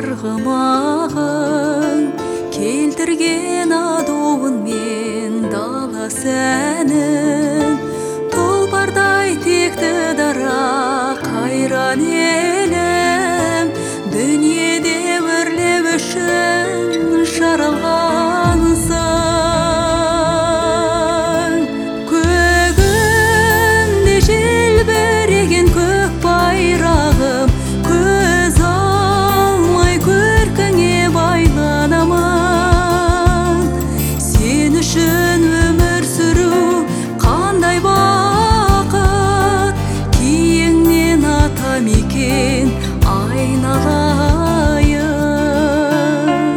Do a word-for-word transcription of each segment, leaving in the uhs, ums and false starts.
арғымағың келтірген адуын мен дала сәнін тұлпардай текті дара қайран елім дүниеде өрлеу үшін жаралғансың. Көгімде желбіреген көк байрағым көз алмай көркіңе байланамын. Сен үшін өмір сүру қандай бақыт, киіңнен атамекен айналайын.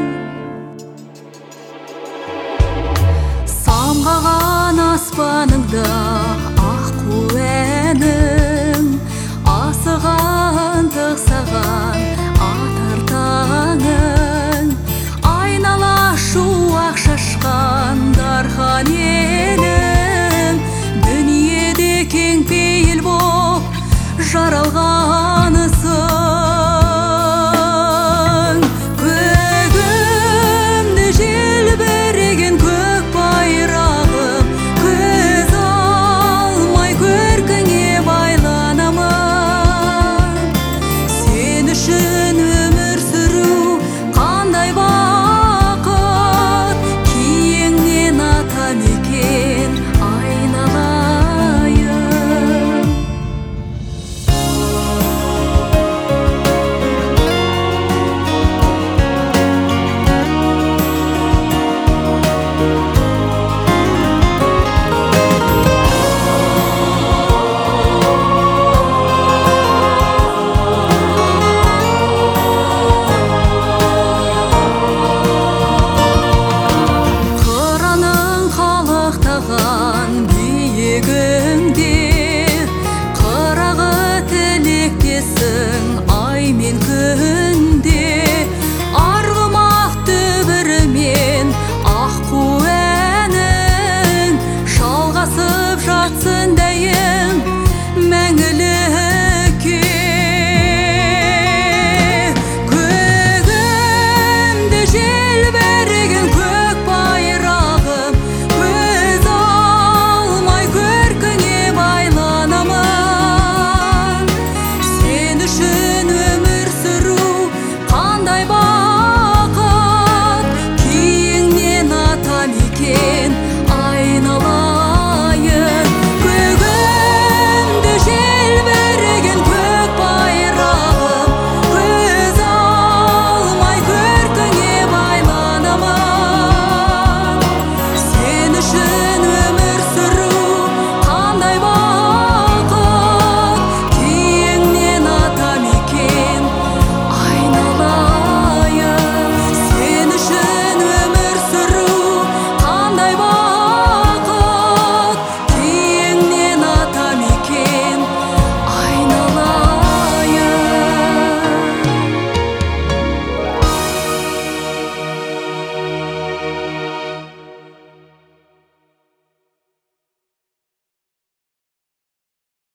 Самғаған аспаныңда аққу әнің, асыған тықсаған атар таңың, айнала шуақ шашқан дархан елім дүниеде кең пейіл боп жаралған.